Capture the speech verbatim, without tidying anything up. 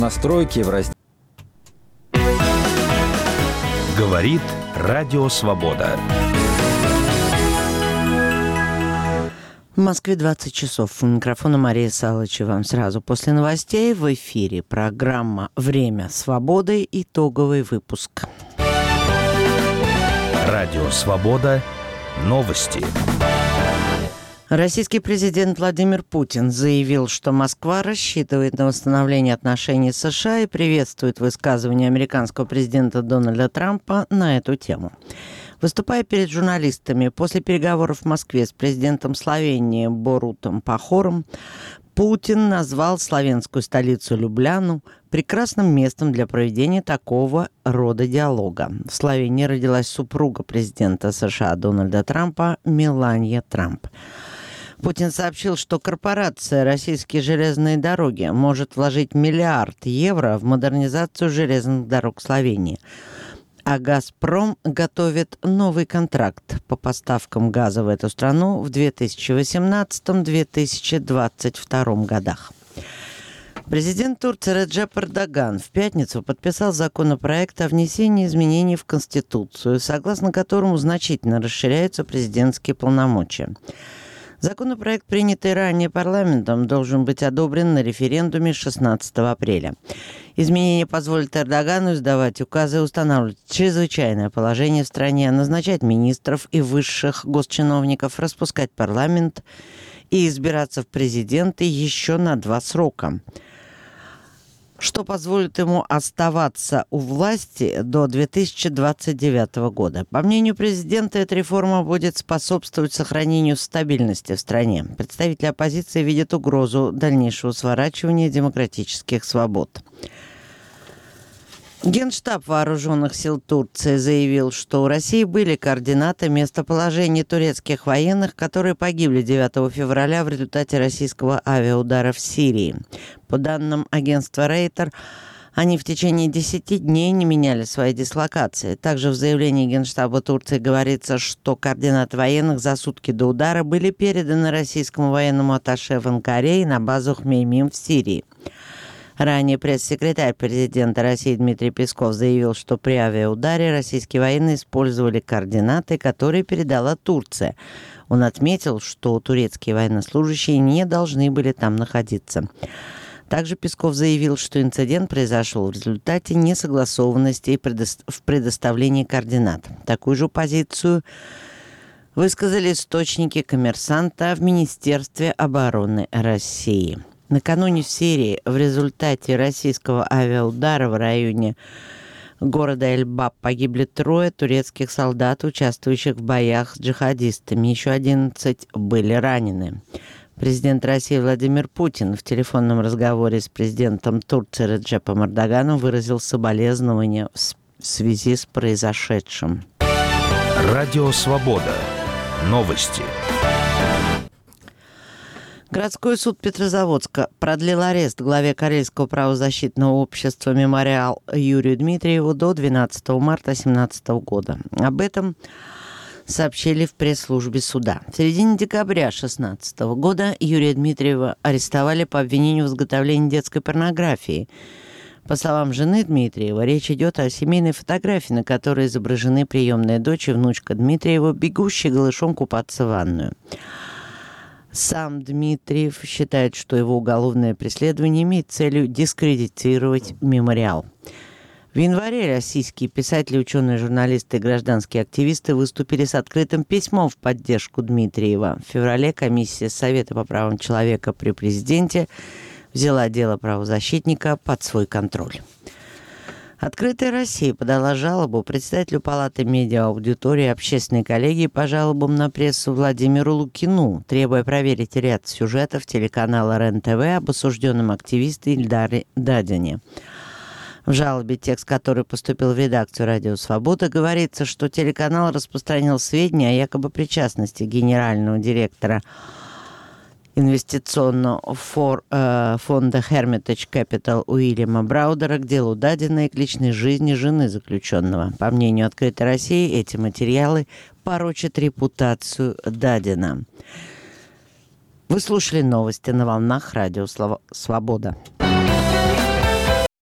Настройки в разделе. Говорит Радио Свобода. В Москве двадцать часов. У микрофона Мария Салычева. Вам сразу после новостей в эфире программа «Время свободы». Итоговый выпуск. Радио Свобода. Новости. Российский президент Владимир Путин заявил, что Москва рассчитывает на восстановление отношений с США и приветствует высказывание американского президента Дональда Трампа на эту тему. Выступая перед журналистами после переговоров в Москве с президентом Словении Борутом Пахором, Путин назвал словенскую столицу Любляну прекрасным местом для проведения такого рода диалога. В Словении родилась супруга президента США Дональда Трампа Меланья Трамп. Путин сообщил, что корпорация «Российские железные дороги» может вложить миллиард евро в модернизацию железных дорог Словении. А «Газпром» готовит новый контракт по поставкам газа в эту страну в две тысячи восемнадцатом - две тысячи двадцать втором годах. Президент Турции Реджеп Эрдоган в пятницу подписал законопроект о внесении изменений в Конституцию, согласно которому значительно расширяются президентские полномочия. Законопроект, принятый ранее парламентом, должен быть одобрен на референдуме шестнадцатого апреля. Изменения позволят Эрдогану издавать указы, устанавливать чрезвычайное положение в стране, назначать министров и высших госчиновников, распускать парламент и избираться в президенты еще на два срока, что позволит ему оставаться у власти до две тысячи двадцать девятого года. По мнению президента, эта реформа будет способствовать сохранению стабильности в стране. Представители оппозиции видят угрозу дальнейшего сворачивания демократических свобод. Генштаб Вооруженных сил Турции заявил, что у России были координаты местоположения турецких военных, которые погибли девятого февраля в результате российского авиаудара в Сирии. По данным агентства Рейтер, они в течение десяти дней не меняли свои дислокации. Также в заявлении Генштаба Турции говорится, что координаты военных за сутки до удара были переданы российскому военному атташе в Анкаре и на базу Хмеймим в Сирии. Ранее пресс-секретарь президента России Дмитрий Песков заявил, что при авиаударе российские военные использовали координаты, которые передала Турция. Он отметил, что турецкие военнослужащие не должны были там находиться. Также Песков заявил, что инцидент произошел в результате несогласованности в предоставлении координат. Такую же позицию высказали источники «Коммерсанта» в Министерстве обороны России. Накануне в Сирии в результате российского авиаудара в районе города Эль-Баб погибли трое турецких солдат, участвующих в боях с джихадистами. Еще одиннадцать были ранены. Президент России Владимир Путин в телефонном разговоре с президентом Турции Реджепом Эрдоганом выразил соболезнования в связи с произошедшим. Радио Свобода. Новости. Городской суд Петрозаводска продлил арест главе Карельского правозащитного общества «Мемориал» Юрию Дмитриеву до двенадцатого марта две тысячи семнадцатого года. Об этом сообщили в пресс-службе суда. В середине декабря две тысячи шестнадцатого года Юрия Дмитриева арестовали по обвинению в изготовлении детской порнографии. По словам жены Дмитриева, речь идет о семейной фотографии, на которой изображены приемная дочь и внучка Дмитриева, бегущие голышом купаться в ванную. Сам Дмитриев считает, что его уголовное преследование имеет целью дискредитировать «Мемориал». В январе российские писатели, ученые, журналисты и гражданские активисты выступили с открытым письмом в поддержку Дмитриева. В феврале комиссия Совета по правам человека при президенте взяла дело правозащитника под свой контроль. «Открытая Россия» подала жалобу председателю Палаты медиааудитории общественной коллегии по жалобам на прессу Владимиру Лукину, требуя проверить ряд сюжетов телеканала РЕН-ТВ об осужденном активисте Ильдаре Дадине. В жалобе, текст которой поступил в редакцию «Радио Свобода», говорится, что телеканал распространил сведения о якобы причастности генерального директора инвестиционного фор, э, фонда Hermitage Capital Уильяма Браудера к делу Дадина и к личной жизни жены заключенного. По мнению «Открытой России», эти материалы порочат репутацию Дадина. Вы слушали новости на волнах Радио Свобода.